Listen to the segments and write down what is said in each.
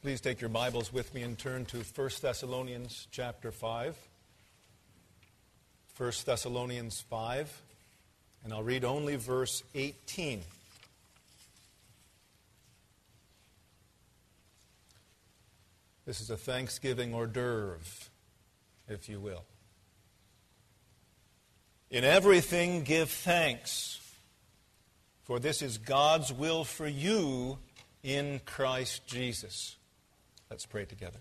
Please take your Bibles with me and turn to 1 Thessalonians chapter 5. 1 Thessalonians 5, and I'll read only verse 18. This is a Thanksgiving hors d'oeuvre, if you will. In everything give thanks, for this is God's will for you in Christ Jesus. Let's pray together.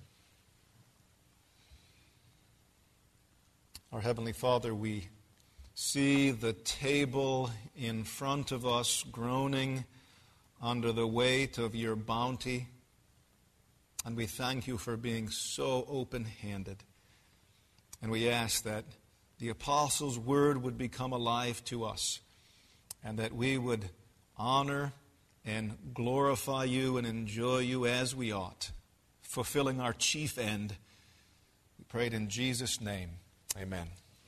Our Heavenly Father, we see the table in front of us groaning under the weight of your bounty, and we thank you for being so open-handed. And we ask that the Apostles' word would become alive to us, and that we would honor and glorify you and enjoy you as we ought, fulfilling our chief end. We pray it in Jesus' name. Amen.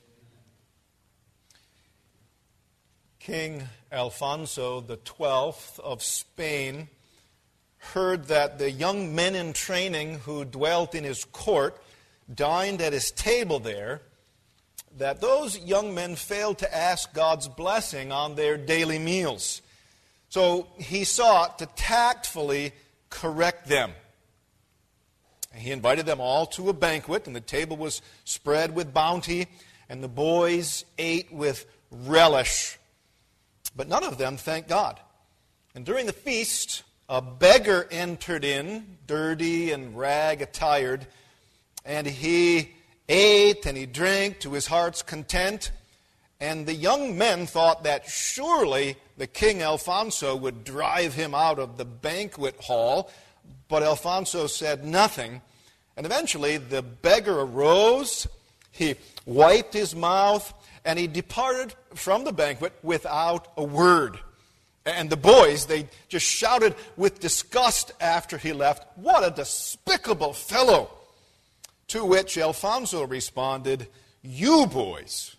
King Alfonso XII of Spain heard that the young men in training who dwelt in his court dined at his table there, that those young men failed to ask God's blessing on their daily meals. So he sought to tactfully correct them. He invited them all to a banquet, and the table was spread with bounty, and the boys ate with relish. But none of them thanked God. And during the feast, a beggar entered in, dirty and rag-attired, and he ate and he drank to his heart's content. And the young men thought that surely the King Alfonso would drive him out of the banquet hall, but Alfonso said nothing. And eventually the beggar arose, he wiped his mouth, and he departed from the banquet without a word. And the boys, they just shouted with disgust after he left, "What a despicable fellow!" To which Alfonso responded, you boys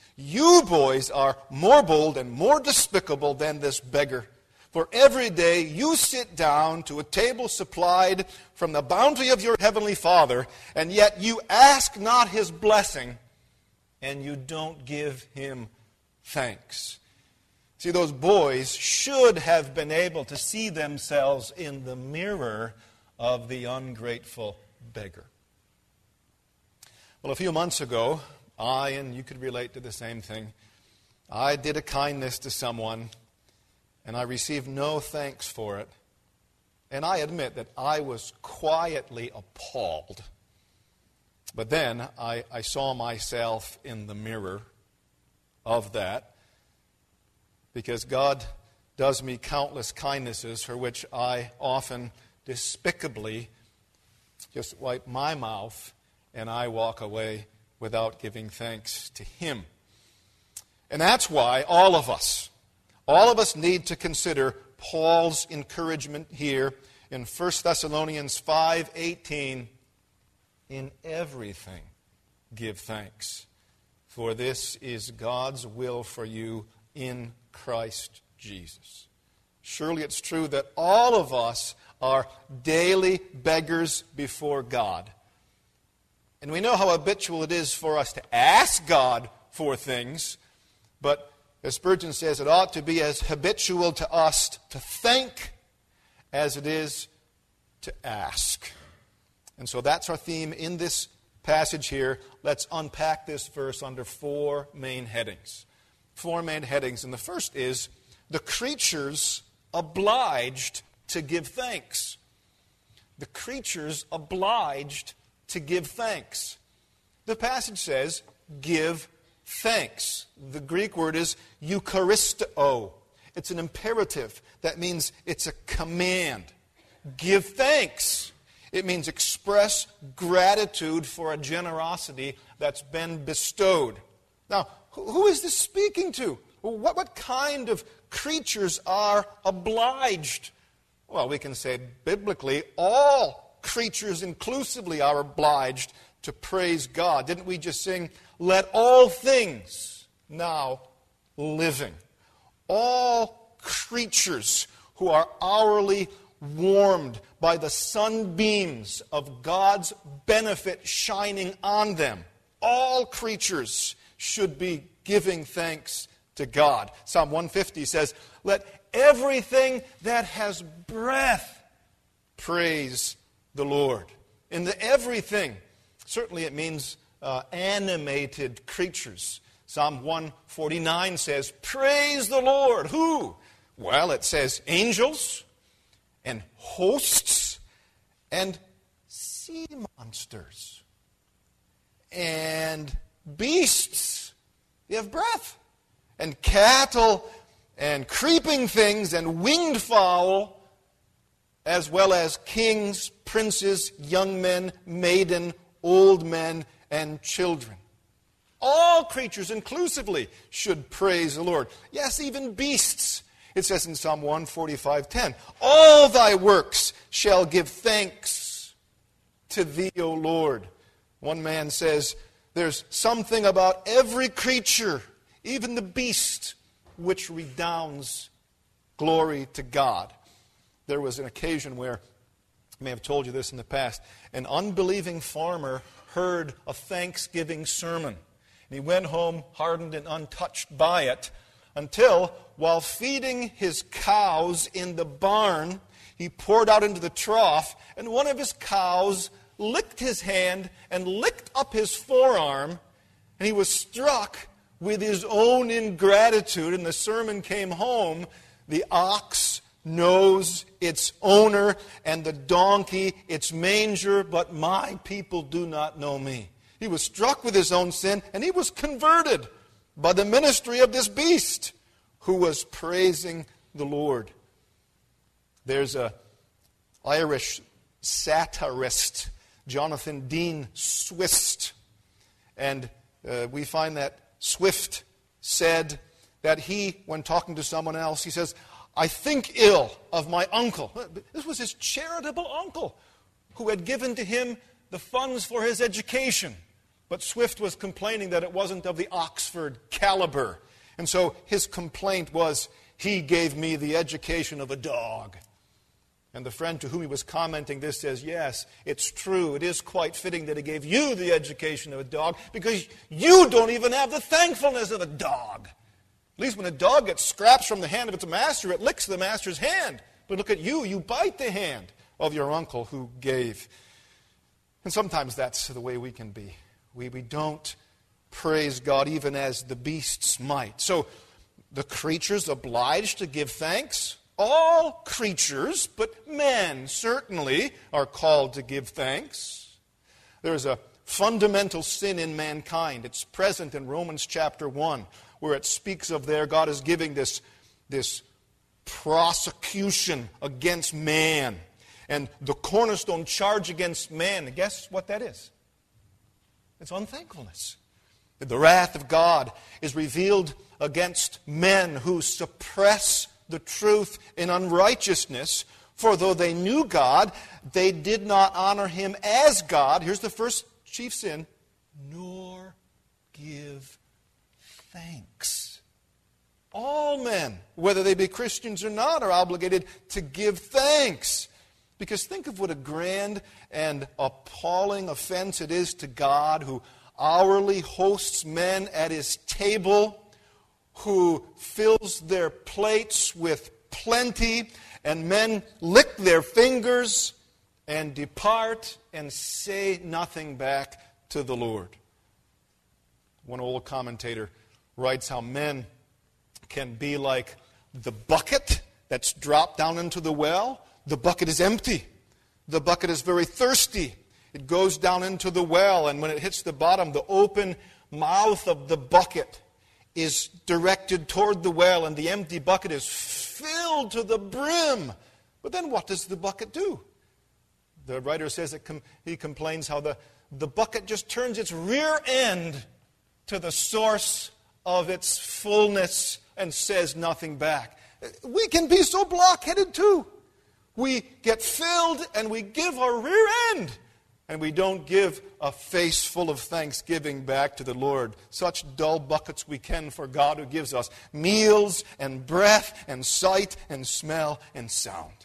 are more bold and more despicable than this beggar. For every day you sit down to a table supplied from the bounty of your heavenly Father, and yet you ask not his blessing, and you don't give him thanks. See, those boys should have been able to see themselves in the mirror of the ungrateful beggar. Well, a few months ago, and you could relate to the same thing, I did a kindness to someone, and I received no thanks for it. And I admit that I was quietly appalled. But then I saw myself in the mirror of that, because God does me countless kindnesses for which I often despicably just wipe my mouth and I walk away without giving thanks to Him. And that's why all of us need to consider Paul's encouragement here in 1 Thessalonians 5:18. In everything give thanks, for this is God's will for you in Christ Jesus. Surely it's true that all of us are daily beggars before God. And we know how habitual it is for us to ask God for things, but as Spurgeon says, it ought to be as habitual to us to think as it is to ask. And so that's our theme in this passage here. Let's unpack this verse under four main headings. Four main headings. And the first is, the creatures obliged to give thanks. The creatures obliged to give thanks. The passage says, give thanks. The Greek word is eucharisto. It's an imperative. That means it's a command. Give thanks. It means express gratitude for a generosity that's been bestowed. Now, who is this speaking to? What kind of creatures are obliged? Well, we can say biblically, all creatures inclusively are obliged to praise God. Didn't we just sing, let all things now living, all creatures who are hourly warmed by the sunbeams of God's benefit shining on them. All creatures should be giving thanks to God. Psalm 150 says, "Let everything that has breath praise the Lord." In the everything, certainly it means animated creatures. Psalm 149 says, "Praise the Lord." Who? Well, it says angels and hosts and sea monsters and beasts. They have breath. And cattle and creeping things and winged fowl, as well as kings, princes, young men, maiden, old men, and children. All creatures inclusively should praise the Lord. Yes, even beasts. It says in Psalm 145:10, "All thy works shall give thanks to thee, O Lord." One man says, "There's something about every creature, even the beast, which redounds glory to God." There was an occasion where, I may have told you this in the past, an unbelieving farmer heard a Thanksgiving sermon. And he went home hardened and untouched by it until, while feeding his cows in the barn, he poured out into the trough, and one of his cows licked his hand and licked up his forearm, and he was struck with his own ingratitude. And the sermon came home, "The ox knows its owner, and the donkey its manger, but my people do not know me." He was struck with his own sin, and he was converted by the ministry of this beast who was praising the Lord. There's an Irish satirist, Jonathan Dean Swift, and we find that Swift said that he, when talking to someone else, he says, "I think ill of my uncle." This was his charitable uncle who had given to him the funds for his education. But Swift was complaining that it wasn't of the Oxford caliber. And so his complaint was, "He gave me the education of a dog." And the friend to whom he was commenting this says, "Yes, it's true. It is quite fitting that he gave you the education of a dog, because you don't even have the thankfulness of a dog. At least when a dog gets scraps from the hand of its master, it licks the master's hand. But look at you, you bite the hand of your uncle who gave." And sometimes that's the way we can be. We don't praise God even as the beasts might. So the creatures obliged to give thanks. All creatures, but men certainly, are called to give thanks. There's a fundamental sin in mankind. It's present in Romans chapter 1, where it speaks of there God is giving this prosecution against man. And the cornerstone charge against man, and guess what that is? It's unthankfulness. The wrath of God is revealed against men who suppress the truth in unrighteousness. For though they knew God, they did not honor Him as God. Here's the first chief sin. Nor give thanks. All men, whether they be Christians or not, are obligated to give thanks. Because think of what a grand and appalling offense it is to God, who hourly hosts men at His table, who fills their plates with plenty, and men lick their fingers and depart and say nothing back to the Lord. One old commentator writes how men can be like the bucket that's dropped down into the well. The bucket is empty. The bucket is very thirsty. It goes down into the well, and when it hits the bottom, the open mouth of the bucket is directed toward the well, and the empty bucket is filled to the brim. But then what does the bucket do? The writer says he complains how the bucket just turns its rear end to the source of its fullness and says nothing back. We can be so blockheaded too. We get filled and we give our rear end, and we don't give a face full of thanksgiving back to the Lord. Such dull buckets we can for God, who gives us meals and breath and sight and smell and sound.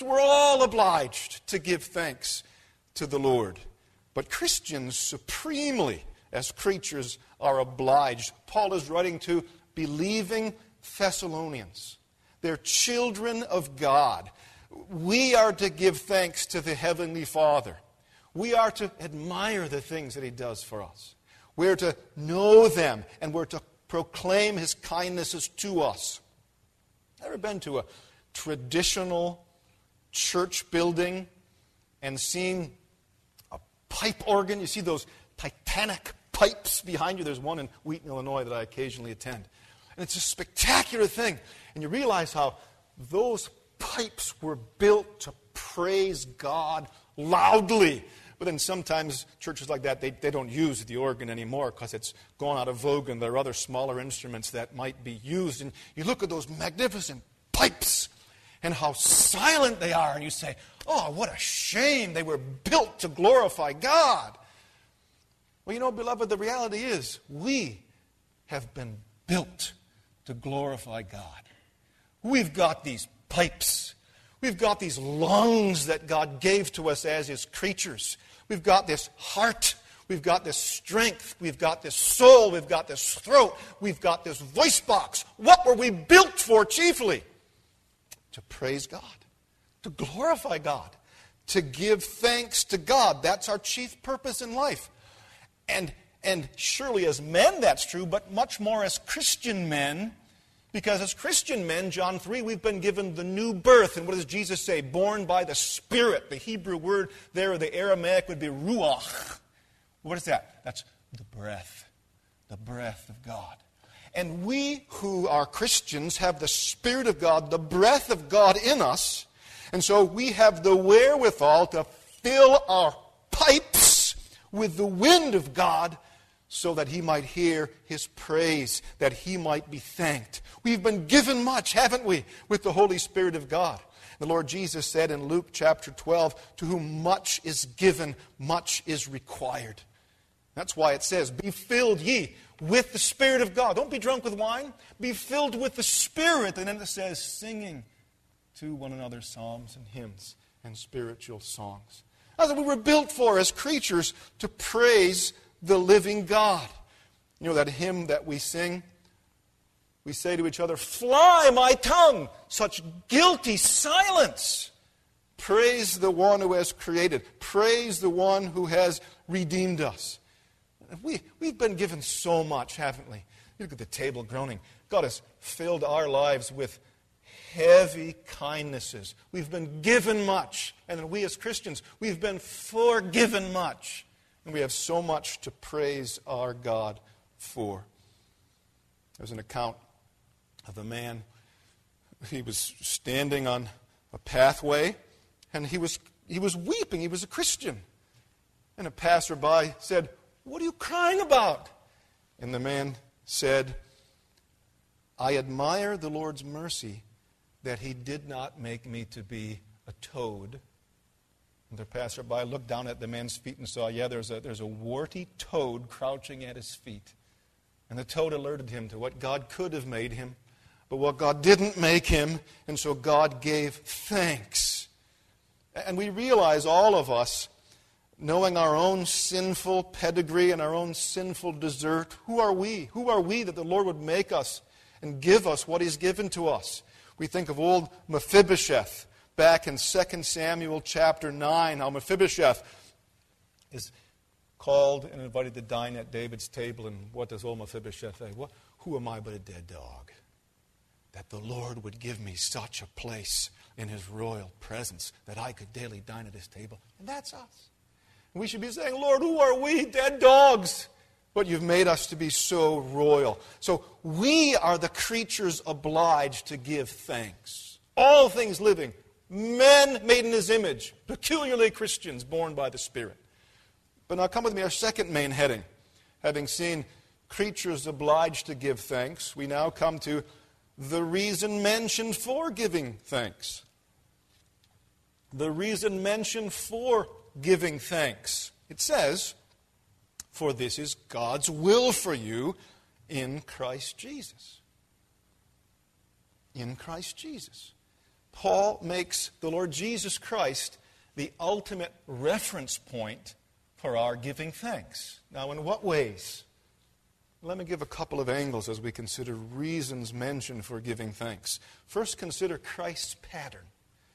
So we're all obliged to give thanks to the Lord. But Christians supremely, as creatures, are obliged. Paul is writing to believing Thessalonians. They're children of God. We are to give thanks to the Heavenly Father. We are to admire the things that He does for us. We're to know them, and we're to proclaim His kindnesses to us. Ever been to a traditional church building and seen a pipe organ? You see those titanic pipes behind you. There's one in Wheaton, Illinois that I occasionally attend. And it's a spectacular thing. And you realize how those pipes were built to praise God loudly. But then sometimes churches like that, they don't use the organ anymore because it's gone out of vogue and there are other smaller instruments that might be used. And you look at those magnificent pipes and how silent they are, and you say, oh, what a shame. They were built to glorify God. Well, you know, beloved, the reality is we have been built to glorify God. We've got these pipes. We've got these lungs that God gave to us as His creatures. We've got this heart. We've got this strength. We've got this soul. We've got this throat. We've got this voice box. What were we built for chiefly? To praise God, to glorify God, to give thanks to God. That's our chief purpose in life. And surely as men that's true, but much more as Christian men, because as Christian men, John 3, we've been given the new birth. And what does Jesus say? Born by the Spirit. The Hebrew word there, or the Aramaic, would be ruach. What is that? That's the breath of God. And we who are Christians have the Spirit of God, the breath of God in us. And so we have the wherewithal to fill our pipes with the wind of God so that He might hear His praise, that He might be thanked. We've been given much, haven't we, with the Holy Spirit of God. The Lord Jesus said in Luke chapter 12, to whom much is given, much is required. That's why it says, be filled ye with the Spirit of God. Don't be drunk with wine. Be filled with the Spirit. And then it says, singing to one another psalms and hymns and spiritual songs. That's what we were built for as creatures, to praise the living God. You know that hymn that we sing? We say to each other, fly my tongue, such guilty silence. Praise the one who has created. Praise the one who has redeemed us. We've been given so much, haven't we? Look at the table groaning. God has filled our lives with heavy kindnesses. We've been given much. And then we as Christians, we've been forgiven much. And we have so much to praise our God for. There's an account of a man. He was standing on a pathway, and he was weeping. He was a Christian. And a passerby said, what are you crying about? And the man said, I admire the Lord's mercy that He did not make me to be a toad. And the passerby looked down at the man's feet and saw, there's a warty toad crouching at his feet. And the toad alerted him to what God could have made him, but what God didn't make him, and so God gave thanks. And we realize, all of us, knowing our own sinful pedigree and our own sinful desert, who are we? Who are we that the Lord would make us and give us what He's given to us? We think of old Mephibosheth back in 2 Samuel chapter 9, how Mephibosheth is called and invited to dine at David's table. And what does old Mephibosheth say? Who am I but a dead dog, that the Lord would give me such a place in His royal presence that I could daily dine at His table? And that's us. We should be saying, Lord, who are we, dead dogs? But You've made us to be so royal. So we are the creatures obliged to give thanks. All things living, men made in His image, peculiarly Christians born by the Spirit. But now come with me, our second main heading. Having seen creatures obliged to give thanks, we now come to the reason mentioned for giving thanks. The reason mentioned for giving thanks. It says, for this is God's will for you in Christ Jesus. In Christ Jesus. Paul makes the Lord Jesus Christ the ultimate reference point for our giving thanks. Now, in what ways? Let me give a couple of angles as we consider reasons mentioned for giving thanks. First, consider Christ's pattern.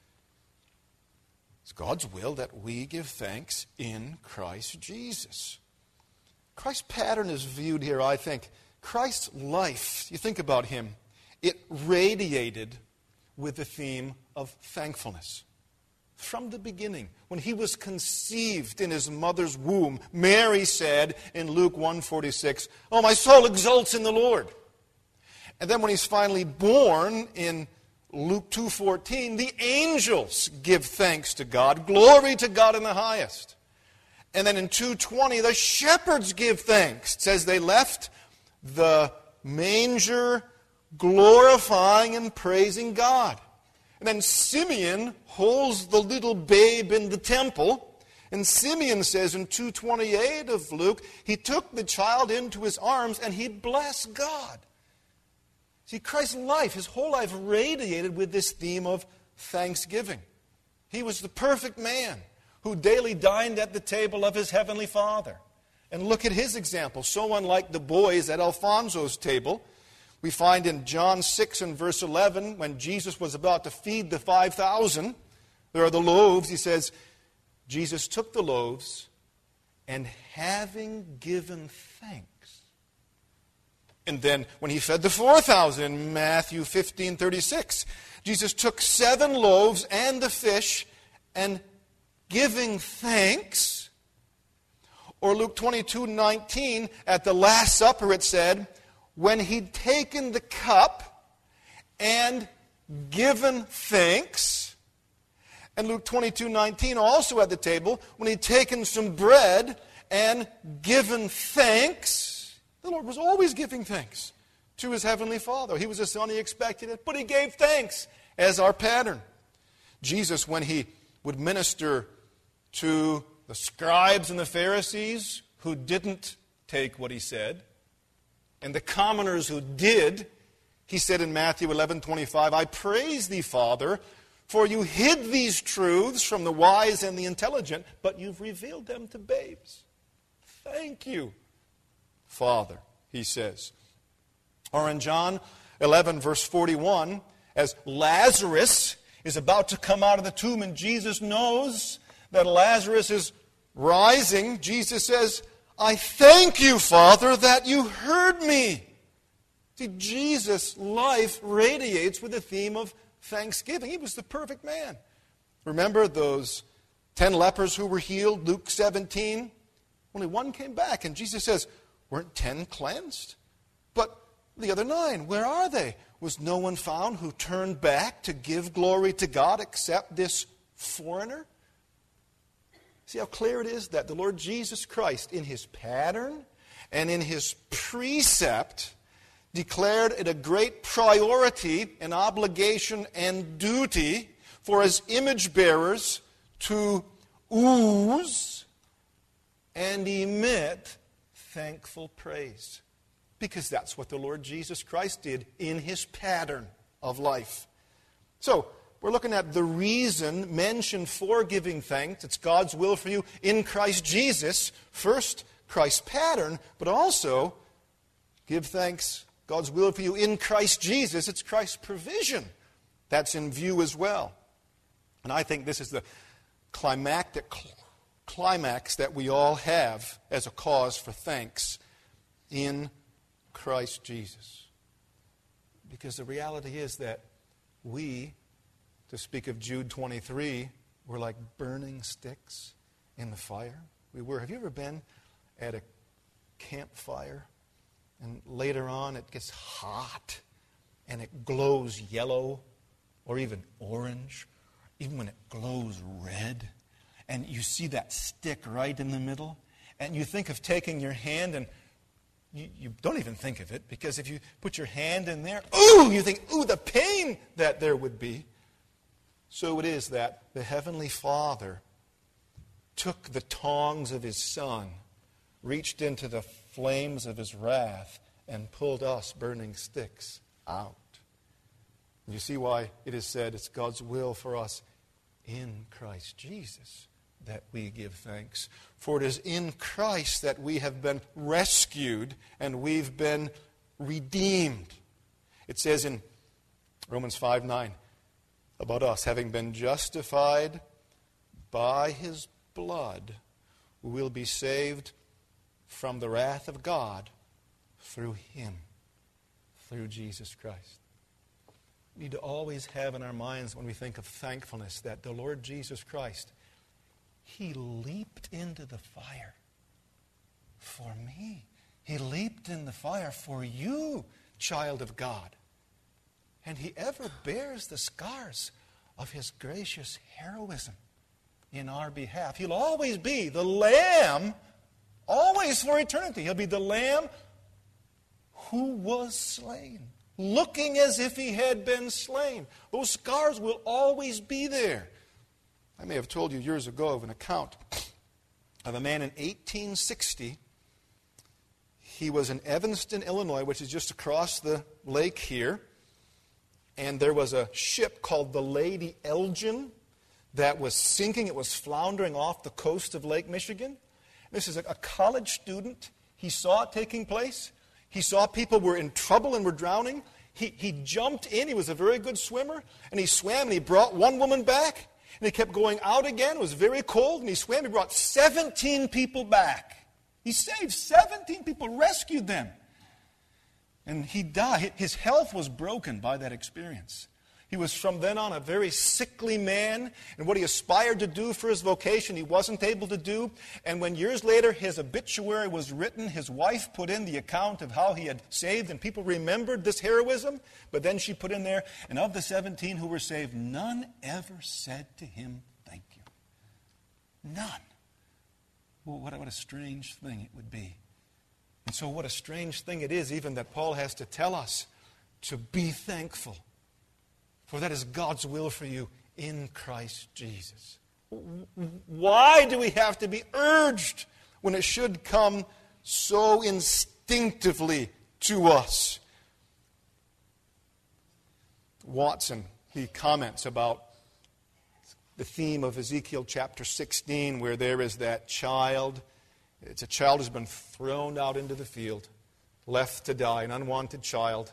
It's God's will that we give thanks in Christ Jesus. Christ's pattern is viewed here, I think. Christ's life, you think about him, it radiated with the theme of thankfulness. From the beginning, when he was conceived in his mother's womb, Mary said in Luke 1:46, "Oh, my soul exults in the Lord." And then when he's finally born in Luke 2:14, the angels give thanks to God. Glory to God in the highest. And then in 2:20, the shepherds give thanks. It says they left the manger glorifying and praising God. And then Simeon holds the little babe in the temple. And Simeon says in 2:28 of Luke, he took the child into his arms and he blessed God. See, Christ's life, his whole life radiated with this theme of thanksgiving. He was the perfect man who daily dined at the table of his heavenly Father. And look at his example, so unlike the boys at Alfonso's table. We find in John 6 and verse 11, when Jesus was about to feed the 5,000, there are the loaves. He says, Jesus took the loaves and having given thanks. And then when he fed the 4,000 in Matthew 15:36, Jesus took 7 loaves and the fish and giving thanks. Or Luke 22:19, at the Last Supper it said, when he'd taken the cup and given thanks. And Luke 22:19, also at the table, when he'd taken some bread and given thanks. The Lord was always giving thanks to his heavenly Father. He was the son, he expected it, but he gave thanks as our pattern. Jesus, when he would minister to the scribes and the Pharisees who didn't take what he said, and the commoners who did, he said in Matthew 11:25, I praise thee, Father, for you hid these truths from the wise and the intelligent, but you've revealed them to babes. Thank you, Father, he says. Or in John 11, verse 41, as Lazarus is about to come out of the tomb and Jesus knows that Lazarus is rising, Jesus says, I thank you, Father, that you heard me. See, Jesus' life radiates with the theme of thanksgiving. He was the perfect man. Remember those 10 lepers who were healed, Luke 17? Only one came back, and Jesus says, weren't 10 cleansed? But the other 9, where are they? Was no one found who turned back to give glory to God except this foreigner? See how clear it is that the Lord Jesus Christ, in his pattern and in his precept, declared it a great priority, an obligation and duty for his image bearers to ooze and emit thankful praise. Because that's what the Lord Jesus Christ did in his pattern of life. So, we're looking at the reason mentioned for giving thanks. It's God's will for you in Christ Jesus. First, Christ's pattern, but also give thanks, God's will for you in Christ Jesus. It's Christ's provision that's in view as well. And I think this is the climactic climax that we all have as a cause for thanks in Christ Jesus. Because the reality is that we, to speak of Jude 23, we're like burning sticks in the fire. We were. Have you ever been at a campfire and later on it gets hot and it glows yellow or even orange, even when it glows red, and you see that stick right in the middle, and you think of taking your hand and you don't even think of it, because if you put your hand in there, ooh, you think, ooh, the pain that there would be. So it is that the Heavenly Father took the tongs of his Son, reached into the flames of his wrath, and pulled us burning sticks out. You see why it is said it's God's will for us in Christ Jesus that we give thanks. For it is in Christ that we have been rescued and we've been redeemed. It says in Romans 5:9 about us, having been justified by His blood, we will be saved from the wrath of God through Him, through Jesus Christ. We need to always have in our minds when we think of thankfulness that the Lord Jesus Christ, He leaped into the fire for me. He leaped in the fire for you, child of God. And He ever bears the scars of His gracious heroism in our behalf. He'll always be the Lamb, always for eternity. He'll be the Lamb who was slain, looking as if He had been slain. Those scars will always be there. I may have told you years ago of an account of a man in 1860. He was in Evanston, Illinois, which is just across the lake here. And there was a ship called the Lady Elgin that was sinking. It was floundering off the coast of Lake Michigan. This is a college student. He saw it taking place. He saw people were in trouble and were drowning. He jumped in. He was a very good swimmer. And he swam and he brought one woman back. And he kept going out again. It was very cold. And he swam. He brought 17 people back. He saved 17 people, rescued them. And he died. His health was broken by that experience. He was from then on a very sickly man. And what he aspired to do for his vocation, he wasn't able to do. And when years later his obituary was written, his wife put in the account of how he had saved. And people remembered this heroism. But then she put in there, and of the 17 who were saved, none ever said to him, thank you. None. Well, what a strange thing it would be. And so what a strange thing it is even that Paul has to tell us to be thankful. For that is God's will for you in Christ Jesus. Why do we have to be urged when it should come so instinctively to us? Watson, he comments about the theme of Ezekiel chapter 16, where there is that child. It's a child who's been thrown out into the field, left to die, an unwanted child.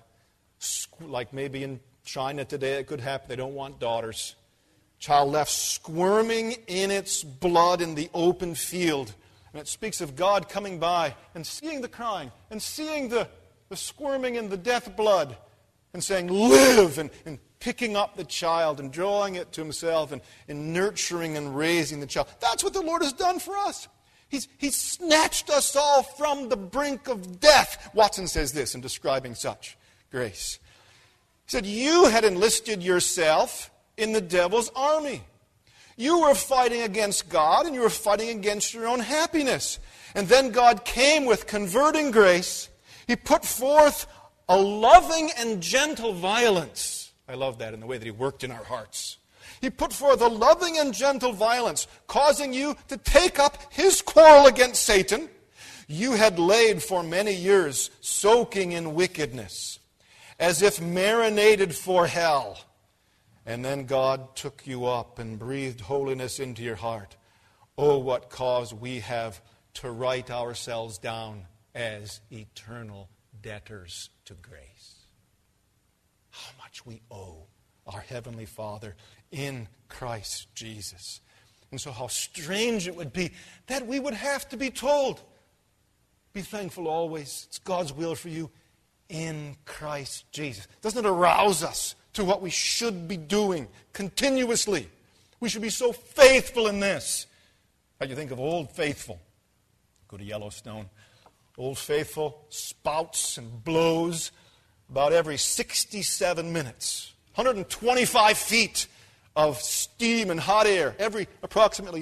Like maybe in China today it could happen. They don't want daughters. Child left squirming in its blood in the open field. And it speaks of God coming by and seeing the crying and seeing the squirming in the death blood and saying, live, and picking up the child and drawing it to Himself and nurturing and raising the child. That's what the Lord has done for us. He's snatched us all from the brink of death. Watson says this in describing such grace. He said, you had enlisted yourself in the devil's army. You were fighting against God and you were fighting against your own happiness. And then God came with converting grace. He put forth a loving and gentle violence. I love that in the way that He worked in our hearts. He put forth a loving and gentle violence, causing you to take up His quarrel against Satan. You had laid for many years soaking in wickedness, as if marinated for hell. And then God took you up and breathed holiness into your heart. Oh, what cause we have to write ourselves down as eternal debtors to grace. How much we owe our Heavenly Father in Christ Jesus. And so how strange it would be that we would have to be told, be thankful always. It's God's will for you in Christ Jesus. Doesn't it arouse us to what we should be doing continuously? We should be so faithful in this. How do you think of Old Faithful? Go to Yellowstone. Old Faithful spouts and blows about every 67 minutes. 125 feet of steam and hot air every approximately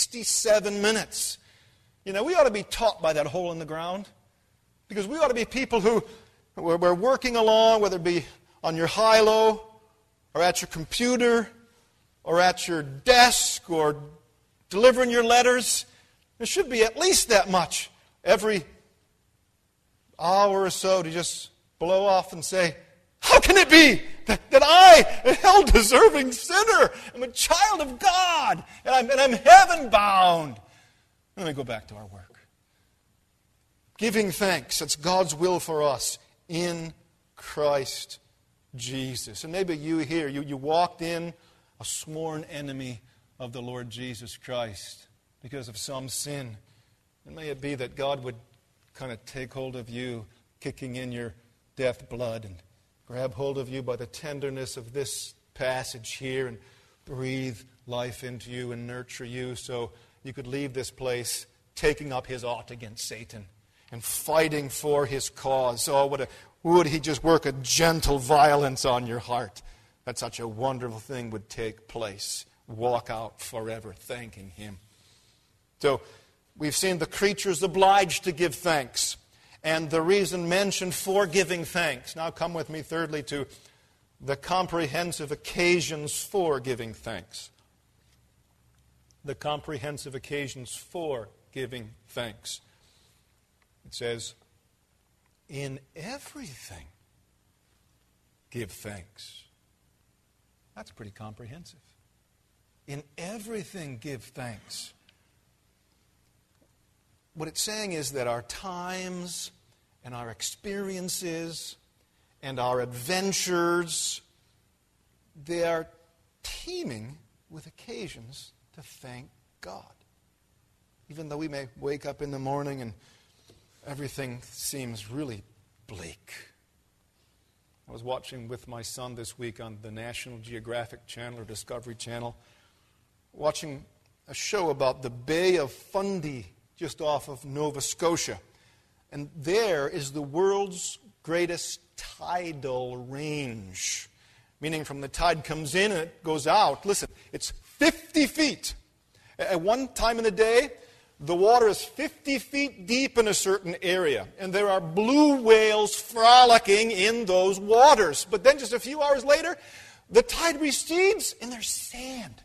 67 minutes. You know, we ought to be taught by that hole in the ground. Because we ought to be people who we're working along, whether it be on your high-low or at your computer or at your desk or delivering your letters. There should be at least that much every hour or so to just blow off and say, How can it be that I, a hell-deserving sinner, am a child of God, and I'm heaven-bound? Let me go back to our work. Giving thanks, that's God's will for us in Christ Jesus. And maybe you here, you walked in a sworn enemy of the Lord Jesus Christ because of some sin. And may it be that God would kind of take hold of you, kicking in your death blood, and grab hold of you by the tenderness of this passage here and breathe life into you and nurture you so you could leave this place taking up his ought against Satan and fighting for his cause. Oh, would he just work a gentle violence on your heart, that such a wonderful thing would take place. Walk out forever thanking him. So we've seen the creatures obliged to give thanks, and the reason mentioned for giving thanks. Now come with me thirdly to the comprehensive occasions for giving thanks. The comprehensive occasions for giving thanks. It says, in everything, give thanks. That's pretty comprehensive. In everything, give thanks. What it's saying is that our times and our experiences and our adventures, they are teeming with occasions to thank God. Even though we may wake up in the morning and everything seems really bleak. I was watching with my son this week on the National Geographic Channel or Discovery Channel, watching a show about the Bay of Fundy just off of Nova Scotia. And there is the world's greatest tidal range, meaning from the tide comes in and it goes out. Listen, it's 50 feet. At one time in the day, the water is 50 feet deep in a certain area, and there are blue whales frolicking in those waters. But then just a few hours later, the tide recedes and there's sand.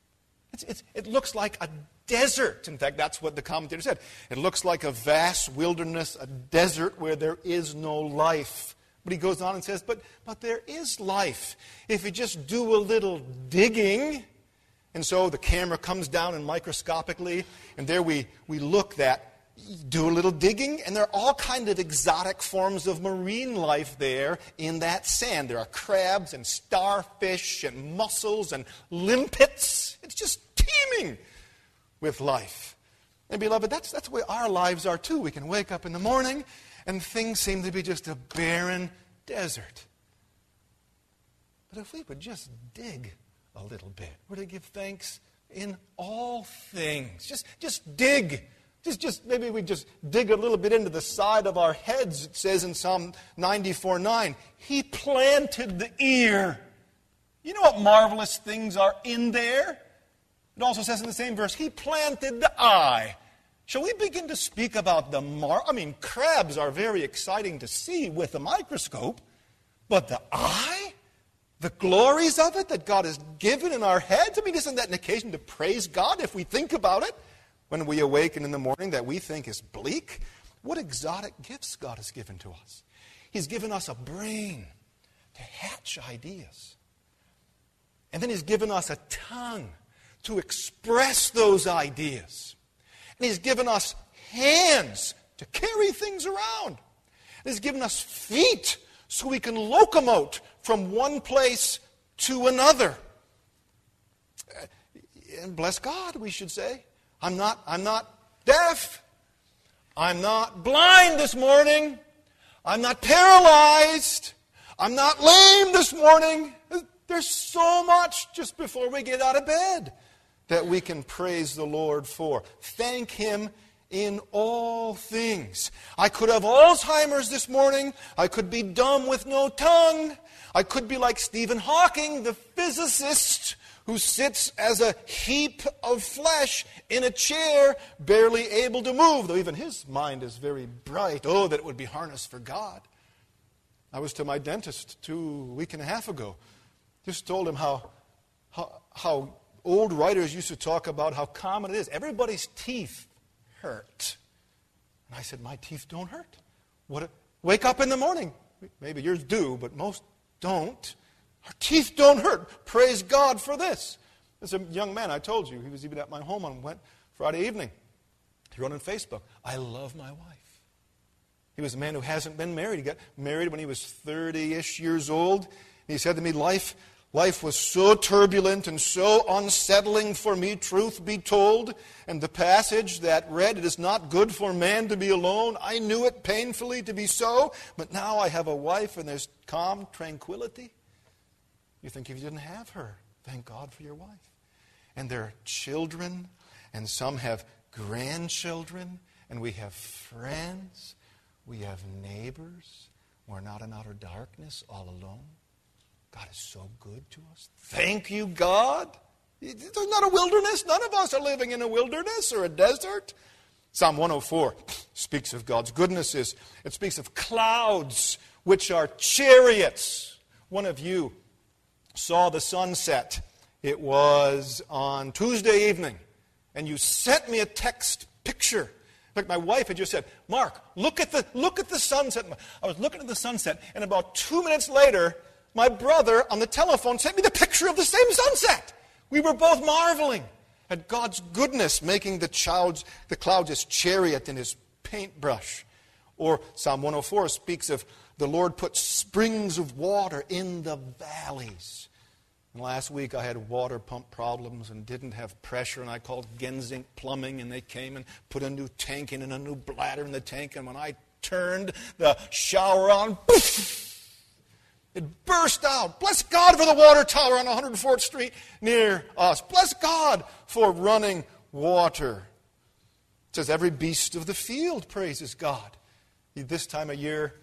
It looks like a desert. In fact, that's what the commentator said. It looks like a vast wilderness, a desert where there is no life. But he goes on and says, but there is life. If you just do a little digging. And so the camera comes down and microscopically, and there we look that, do a little digging, and there are all kinds of exotic forms of marine life there in that sand. There are crabs and starfish and mussels and limpets. It's just teeming with life. And beloved, that's the way our lives are too. We can wake up in the morning and things seem to be just a barren desert. But if we would just dig a little bit, we're to give thanks in all things. Just dig. Just maybe we just dig a little bit into the side of our heads. It says in Psalm 94:9, He planted the ear. You know what marvelous things are in there? It also says in the same verse, He planted the eye. Shall we begin to speak about crabs are very exciting to see with a microscope, but the eye? The glories of it that God has given in our heads? Isn't that an occasion to praise God if we think about it? When we awaken in the morning that we think is bleak, what exotic gifts God has given to us. He's given us a brain to hatch ideas. And then He's given us a tongue to express those ideas. And He's given us hands to carry things around. And He's given us feet so we can locomote from one place to another. And bless God, we should say. I'm not deaf. I'm not blind this morning. I'm not paralyzed. I'm not lame this morning. There's so much just before we get out of bed that we can praise the Lord for. Thank Him in all things. I could have Alzheimer's this morning. I could be dumb with no tongue. I could be like Stephen Hawking, the physicist, who sits as a heap of flesh in a chair, barely able to move, though even his mind is very bright. Oh, that it would be harnessed for God. I was to my dentist a week and a half ago. Just told him how old writers used to talk about how common it is. Everybody's teeth hurt. And I said, my teeth don't hurt. Wake up in the morning. Maybe yours do, but most don't. Our teeth don't hurt. Praise God for this. There's a young man, I told you, he was even at my home on Friday evening. He wrote on Facebook, I love my wife. He was a man who hasn't been married. He got married when he was 30-ish years old. And he said to me, life was so turbulent and so unsettling for me, truth be told. And the passage that read, it is not good for man to be alone. I knew it painfully to be so. But now I have a wife and there's calm tranquility. You think if you didn't have her, thank God for your wife. And there are children, and some have grandchildren, and we have friends, we have neighbors. We're not in outer darkness all alone. God is so good to us. Thank you, God. There's not a wilderness. None of us are living in a wilderness or a desert. Psalm 104 speaks of God's goodness. It speaks of clouds, which are chariots. One of you saw the sunset. It was on Tuesday evening. And you sent me a text picture. In fact, my wife had just said, Mark, look at the sunset. I was looking at the sunset, and about 2 minutes later, my brother on the telephone sent me the picture of the same sunset. We were both marveling at God's goodness, making the clouds his chariot and his paintbrush. Or Psalm 104 speaks of the Lord put springs of water in the valleys. And last week I had water pump problems and didn't have pressure, and I called Genzink Plumbing, and they came and put a new tank in and a new bladder in the tank, and when I turned the shower on, poof, it burst out. Bless God for the water tower on 104th Street near us. Bless God for running water. It says every beast of the field praises God. This time of year,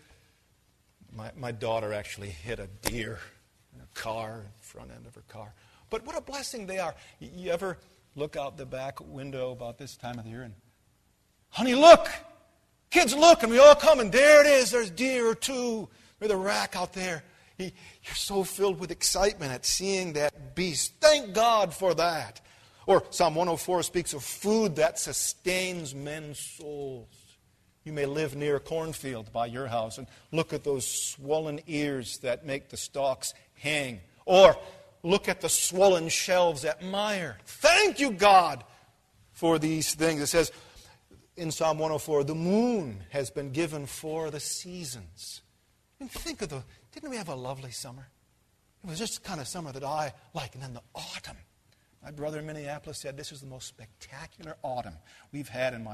my daughter actually hit a deer in a car, front end of her car. But what a blessing they are. You ever look out the back window about this time of the year and, honey, look! Kids, look! And we all come, and there it is. There's deer or two. There's a rack out there. You're so filled with excitement at seeing that beast. Thank God for that. Or Psalm 104 speaks of food that sustains men's souls. You may live near a cornfield by your house and look at those swollen ears that make the stalks hang. Or look at the swollen shelves at Meijer. Thank you, God, for these things. It says in Psalm 104, the moon has been given for the seasons. And think of didn't we have a lovely summer? It was just the kind of summer that I like. And then the autumn. My brother in Minneapolis said this is the most spectacular autumn we've had in my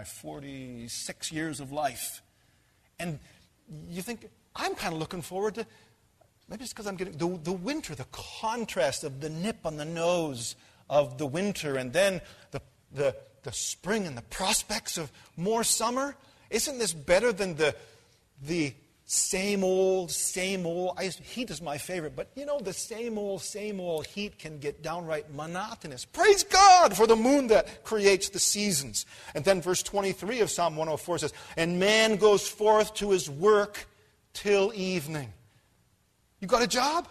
46 years of life. And you think, I'm kind of looking forward to, maybe it's because I'm getting the winter, the contrast of the nip on the nose of the winter, and then the spring and the prospects of more summer. Isn't this better than the same old? Heat is my favorite, but the same old heat can get downright monotonous. Praise God for the moon that creates the seasons. And then verse 23 of Psalm 104 says, and man goes forth to his work till evening. You got a job?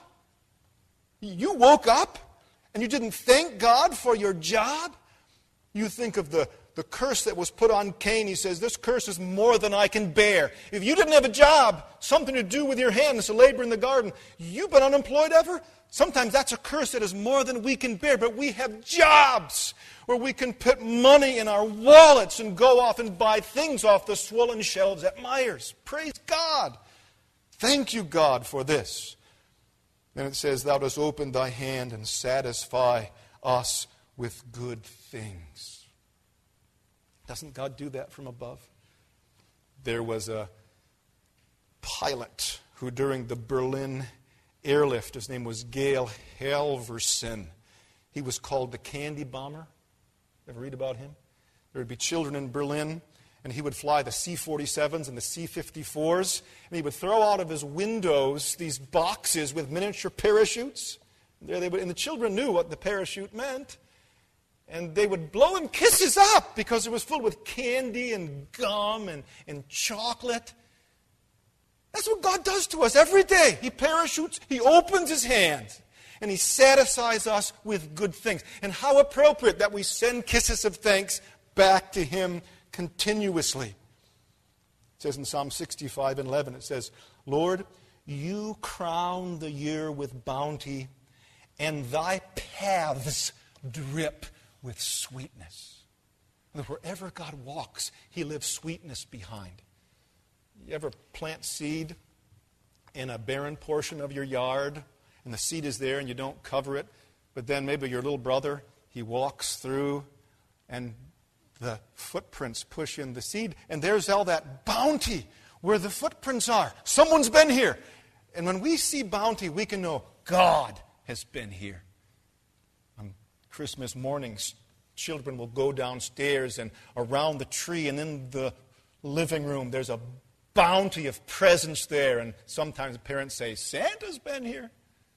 You woke up and you didn't thank God for your job? You think of the curse that was put on Cain. He says, this curse is more than I can bear. If you didn't have a job, something to do with your hands, to labor in the garden, you've been unemployed ever? Sometimes that's a curse that is more than we can bear. But we have jobs where we can put money in our wallets and go off and buy things off the swollen shelves at Meijer's. Praise God. Thank you, God, for this. Then it says, thou dost open thy hand and satisfy us with good things. Doesn't God do that from above? There was a pilot who during the Berlin airlift, his name was Gail Halvorsen. He was called the Candy Bomber. Ever read about him? There would be children in Berlin, and he would fly the C-47s and the C-54s, and he would throw out of his windows these boxes with miniature parachutes. There they would, and the children knew what the parachute meant. And they would blow him kisses up because it was filled with candy and gum and chocolate. That's what God does to us every day. He parachutes, He opens His hands, and He satisfies us with good things. And how appropriate that we send kisses of thanks back to Him continuously. It says in Psalm 65:11, it says, Lord, You crown the year with bounty, and thy paths drip with sweetness. And wherever God walks, he leaves sweetness behind. You ever plant seed in a barren portion of your yard, and the seed is there and you don't cover it, but then maybe your little brother, he walks through and the footprints push in the seed, and there's all that bounty where the footprints are. Someone's been here. And when we see bounty, we can know God has been here. On Christmas mornings, children will go downstairs and around the tree, and in the living room, there's a bounty of presents there. And sometimes parents say, Santa's been here.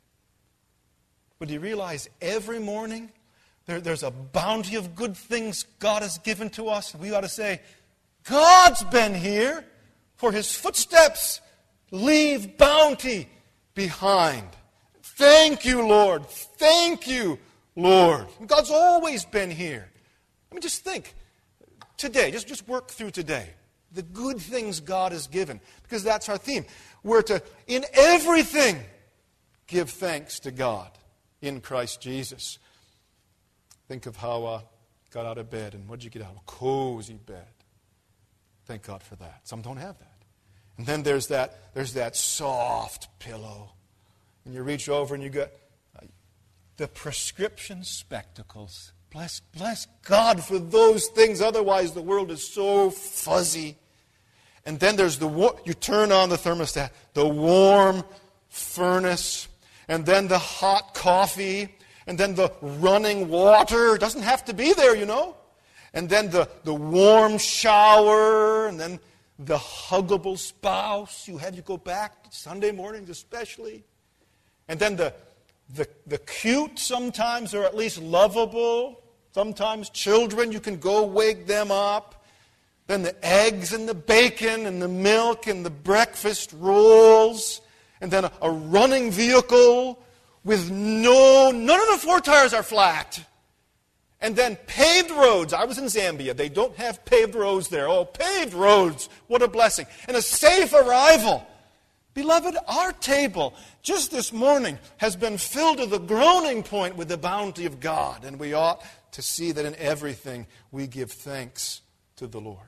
But do you realize every morning there's a bounty of good things God has given to us? We ought to say, God's been here, for his footsteps leave bounty behind. Thank you, Lord. Thank you, Lord. God's always been here. I mean, just think. Today, just work through today. The good things God has given. Because that's our theme. We're to, in everything, give thanks to God in Christ Jesus. Think of how I got out of bed. And what did you get out of? A cozy bed. Thank God for that. Some don't have that. And then there's that soft pillow. And you reach over and you get the prescription spectacles. Bless God for those things. Otherwise, the world is so fuzzy. And then there's you turn on the thermostat, the warm furnace, and then the hot coffee, and then the running water. It doesn't have to be there, you know. And then the warm shower, and then the huggable spouse. You had to go back Sunday mornings especially. And then the cute sometimes, or at least lovable. Sometimes children, you can go wake them up. Then the eggs and the bacon and the milk and the breakfast rolls. And then a running vehicle with none of the four tires are flat. And then paved roads. I was in Zambia. They don't have paved roads there. Oh, paved roads. What a blessing. And a safe arrival. Beloved, our table just this morning has been filled to the groaning point with the bounty of God. And we ought to see that in everything we give thanks to the Lord.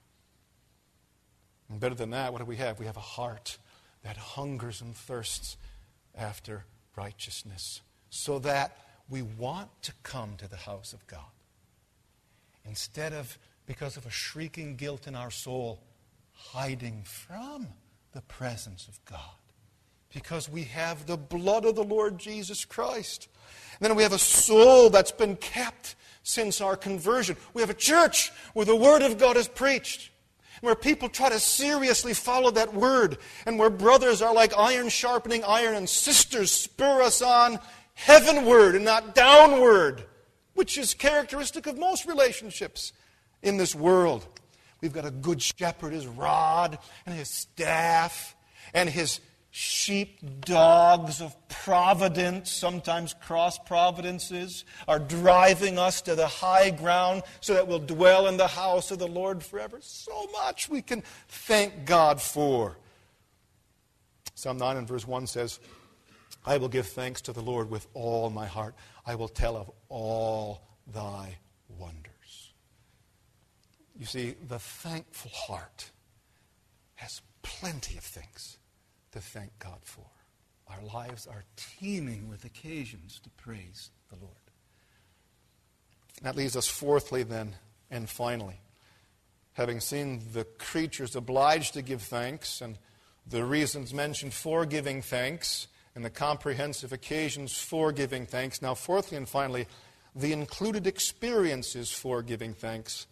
And better than that, what do we have? We have a heart that hungers and thirsts after righteousness, so that we want to come to the house of God. Instead of, because of a shrieking guilt in our soul, hiding from the presence of God. Because we have the blood of the Lord Jesus Christ. And then we have a soul that's been kept since our conversion. We have a church where the Word of God is preached. Where people try to seriously follow that Word. And where brothers are like iron sharpening iron, and sisters spur us on heavenward and not downward, which is characteristic of most relationships in this world. We've got a good shepherd, his rod and his staff, and his sheep dogs of providence, sometimes cross providences, are driving us to the high ground so that we'll dwell in the house of the Lord forever. So much we can thank God for. Psalm 9 and verse 1 says, I will give thanks to the Lord with all my heart. I will tell of all thy wonders. You see, the thankful heart has plenty of things to thank God for. Our lives are teeming with occasions to praise the Lord. That leaves us fourthly then, and finally, having seen the creatures obliged to give thanks, and the reasons mentioned for giving thanks, and the comprehensive occasions for giving thanks. Now, fourthly and finally, the included experiences for giving thanks.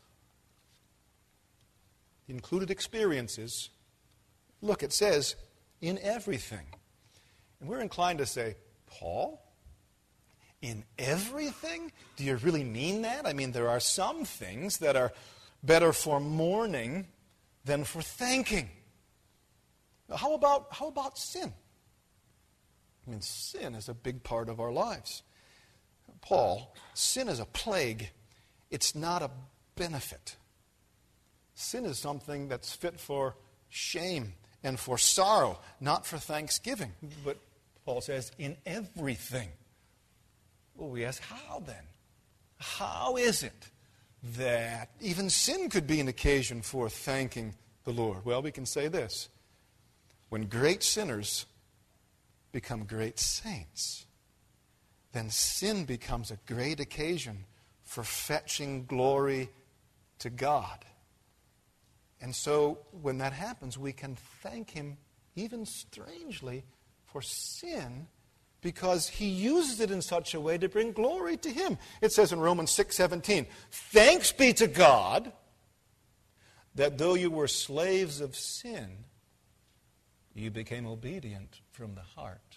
The included experiences. Look, it says, in everything. And we're inclined to say, Paul, in everything? Do you really mean that? I mean, there are some things that are better for mourning than for thanking. Now, how about sin? I mean, sin is a big part of our lives. Paul, sin is a plague. It's not a benefit. Sin is something that's fit for shame and for sorrow, not for thanksgiving. But Paul says, in everything. Well, we ask, how then? How is it that even sin could be an occasion for thanking the Lord? Well, we can say this. When great sinners become great saints, then sin becomes a great occasion for fetching glory to God. And so when that happens, we can thank Him, even strangely, for sin, because He uses it in such a way to bring glory to Him. It says in Romans 6:17, "Thanks be to God that though you were slaves of sin, you became obedient from the heart."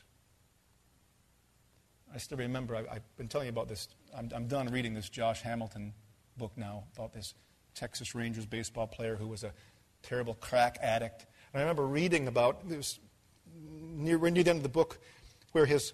I still remember, I've been telling you about this. I'm done reading this Josh Hamilton book now about this Texas Rangers baseball player who was a terrible crack addict. And I remember reading about, this near the end of the book, where his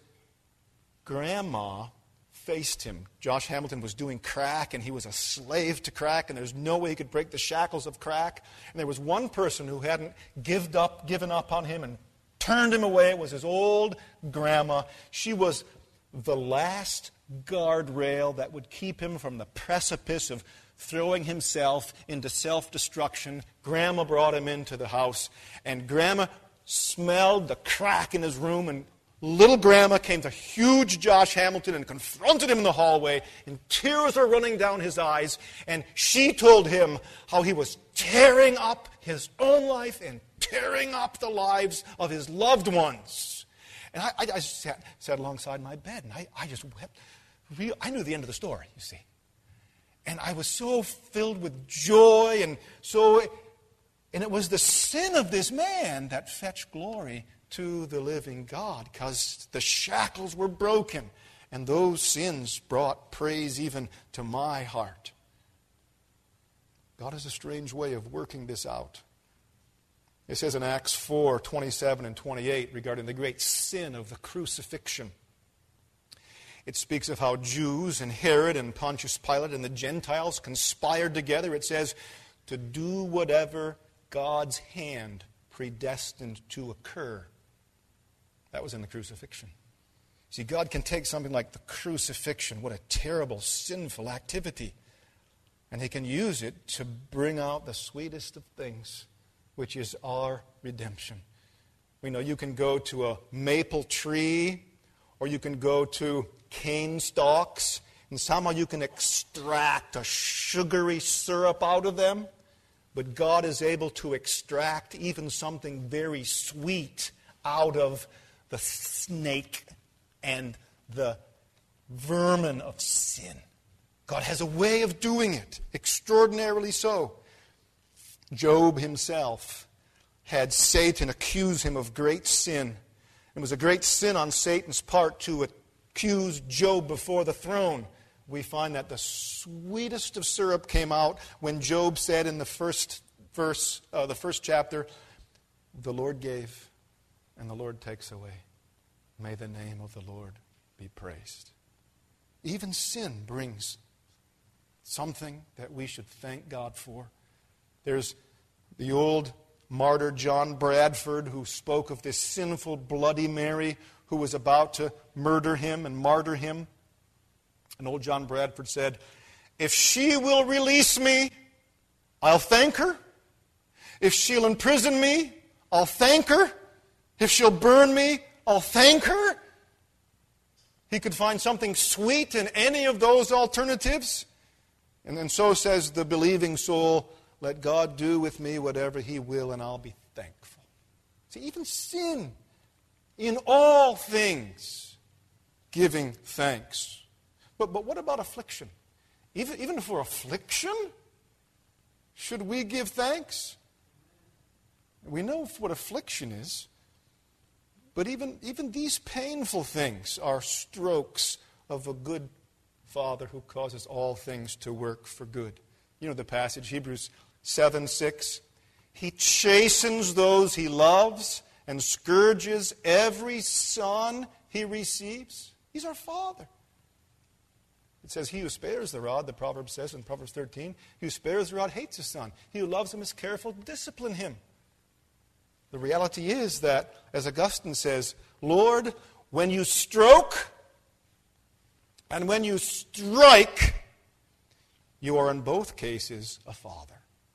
grandma faced him. Josh Hamilton was doing crack, and he was a slave to crack, and there's no way he could break the shackles of crack. And there was one person who hadn't given up on him and turned him away. It was his old grandma. She was the last guardrail that would keep him from the precipice of throwing himself into self-destruction. Grandma brought him into the house, and Grandma smelled the crack in his room, and little Grandma came to huge Josh Hamilton and confronted him in the hallway, and tears were running down his eyes, and she told him how he was tearing up his own life and tearing up the lives of his loved ones. And I sat alongside my bed, and I just wept. I knew the end of the story, you see. And I was so filled with joy, and it was the sin of this man that fetched glory to the living God, because the shackles were broken, and those sins brought praise even to my heart. God has a strange way of working this out. It says in Acts 4:27 and 28 regarding the great sin of the crucifixion. It speaks of how Jews and Herod and Pontius Pilate and the Gentiles conspired together. It says, to do whatever God's hand predestined to occur. That was in the crucifixion. See, God can take something like the crucifixion, what a terrible, sinful activity, and He can use it to bring out the sweetest of things, which is our redemption. We know you can go to a maple tree, or you can go to cane stalks, and somehow you can extract a sugary syrup out of them. But God is able to extract even something very sweet out of the snake and the vermin of sin. God has a way of doing it, extraordinarily so. Job himself had Satan accuse him of great sin. It was a great sin on Satan's part to accuse Job before the throne. We find that the sweetest of syrup came out when Job said in the first verse, the first chapter, "The Lord gave, and the Lord takes away. May the name of the Lord be praised." Even sin brings something that we should thank God for. There's the old martyr John Bradford, who spoke of this sinful Bloody Mary who was about to murder him and martyr him. And old John Bradford said, "If she will release me, I'll thank her. If she'll imprison me, I'll thank her. If she'll burn me, I'll thank her." He could find something sweet in any of those alternatives. And then so says the believing soul, "Let God do with me whatever He will, and I'll be thankful." See, even sin, in all things, giving thanks. But what about affliction? Even for affliction, should we give thanks? We know what affliction is. But even these painful things are strokes of a good Father who causes all things to work for good. You know the passage, Hebrews 7:6. He chastens those He loves and scourges every son He receives. He's our Father. It says, he who spares the rod, the proverb says in Proverbs 13, he who spares the rod hates his son. He who loves him is careful to discipline him. The reality is that, as Augustine says, Lord, when you stroke and when you strike, you are in both cases a father.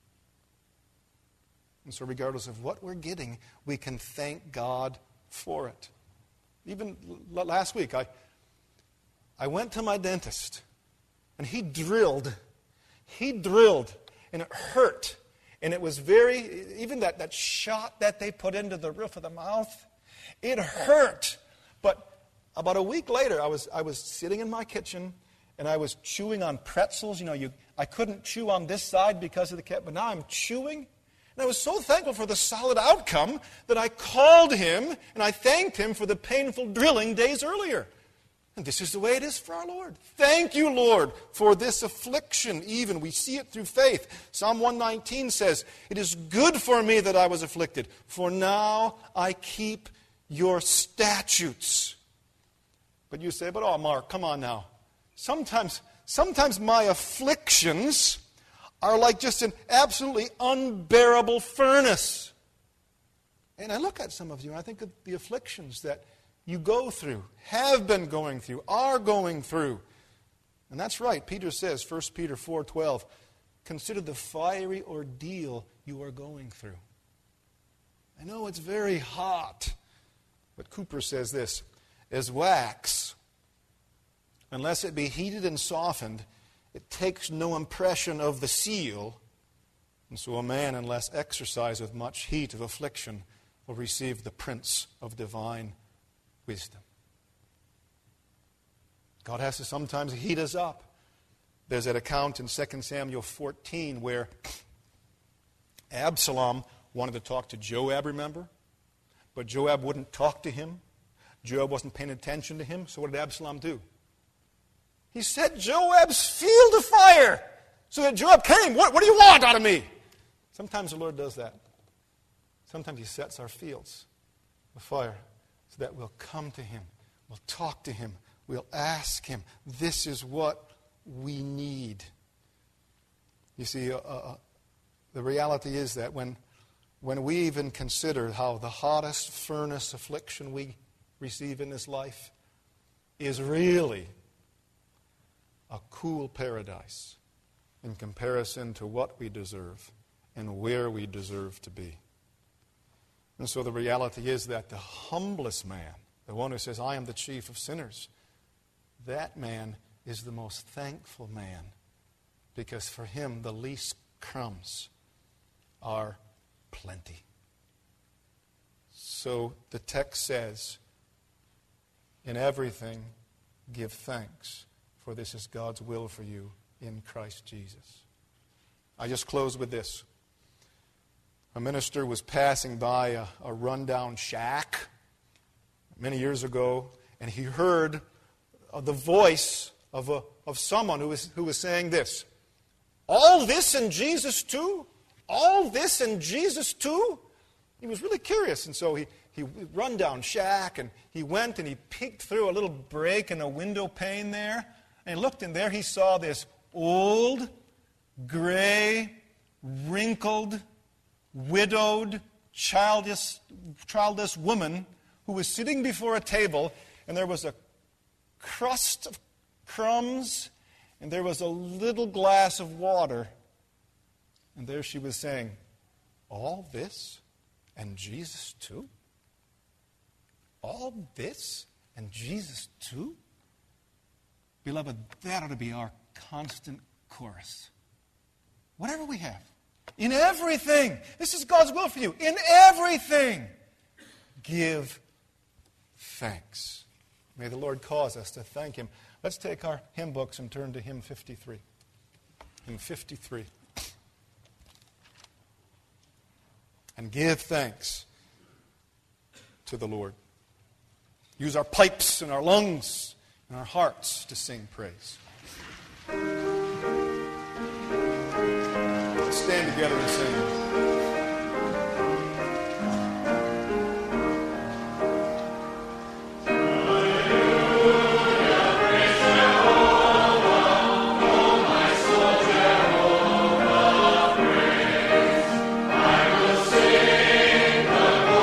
And so regardless of what we're getting, we can thank God for it. Even last week, I went to my dentist, and he drilled, and it hurt. And it was even that shot that they put into the roof of the mouth, it hurt. But about a week later, I was sitting in my kitchen, and I was chewing on pretzels. I couldn't chew on this side because of the cat, but now I'm chewing. And I was so thankful for the solid outcome that I called him, and I thanked him for the painful drilling days earlier. And this is the way it is for our Lord. Thank you, Lord, for this affliction even. We see it through faith. Psalm 119 says, "It is good for me that I was afflicted, for now I keep your statutes." But you say, "But Mark, come on now. Sometimes my afflictions are like just an absolutely unbearable furnace." And I look at some of you, and I think of the afflictions that you go through, have been going through, are going through. And that's right. Peter says, 1 Peter 4:12, "Consider the fiery ordeal you are going through." I know it's very hot, but Cooper says this, "As wax, unless it be heated and softened, it takes no impression of the seal, and so a man, unless exercised with much heat of affliction, will receive the Prince of divine wisdom." God has to sometimes heat us up. There's that account in 2 Samuel 14 where Absalom wanted to talk to Joab, remember? But Joab wouldn't talk to him. Joab wasn't paying attention to him. So what did Absalom do? He set Joab's field afire so that Joab came. What do you want out of me? Sometimes the Lord does that. Sometimes He sets our fields afire so that we'll come to Him, we'll talk to Him, we'll ask Him. This is what we need. You see, the reality is that when we even consider how the hottest furnace affliction we receive in this life is really a cool paradise in comparison to what we deserve and where we deserve to be. And so the reality is that the humblest man, the one who says, "I am the chief of sinners," that man is the most thankful man, because for him the least crumbs are plenty. So the text says, "In everything give thanks, for this is God's will for you in Christ Jesus." I just close with this. A minister was passing by a rundown shack many years ago, and he heard the voice of someone who was saying this, "All this and Jesus too? All this and Jesus too?" He was really curious, and so he rundown shack, and he went and he peeked through a little break in a window pane there, and he looked in there. He saw this old, gray, wrinkled, widowed, childless woman who was sitting before a table, and there was a crust of crumbs, and there was a little glass of water. And there she was saying, "All this and Jesus too? All this and Jesus too?" Beloved, that ought to be our constant chorus. Whatever we have, in everything, this is God's will for you. In everything, give thanks. May the Lord cause us to thank Him. Let's take our hymn books and turn to hymn 53. Hymn 53. And give thanks to the Lord. Use our pipes and our lungs and our hearts to sing praise. Let's stand together and sing. Praise, I will sing the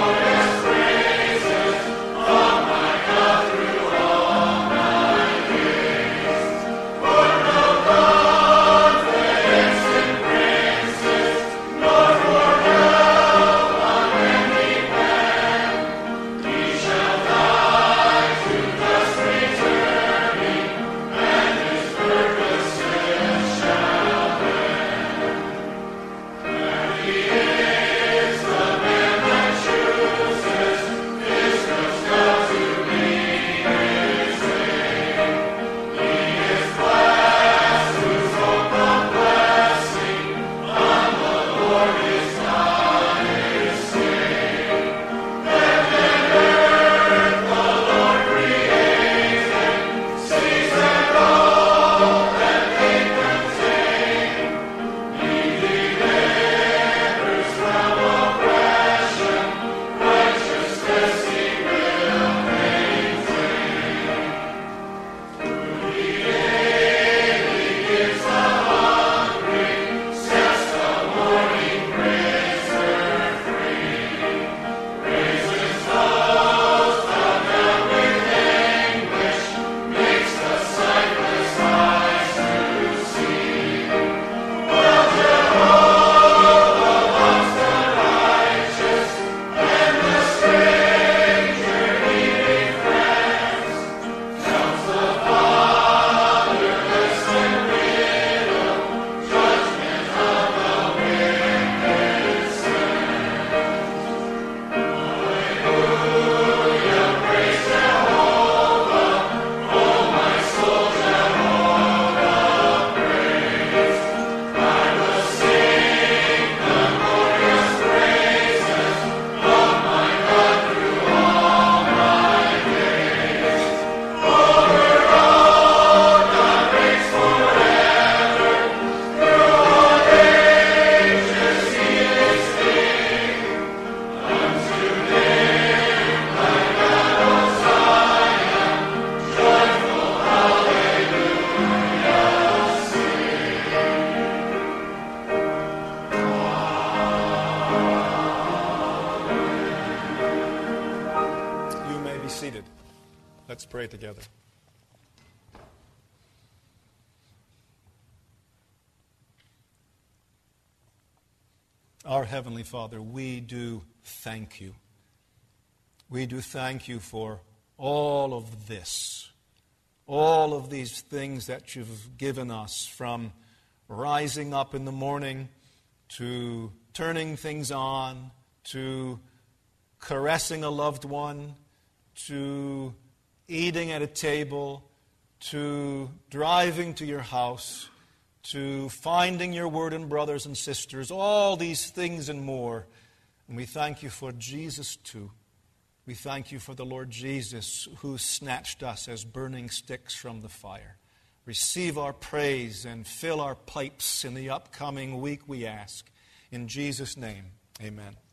Let's pray together. Our Heavenly Father, we do thank you. We do thank you for all of this, all of these things that you've given us, from rising up in the morning to turning things on, to caressing a loved one, to eating at a table, to driving to your house, to finding your word in brothers and sisters, all these things and more. And we thank you for Jesus too. We thank you for the Lord Jesus who snatched us as burning sticks from the fire. Receive our praise and fill our pipes in the upcoming week, we ask. In Jesus' name, amen.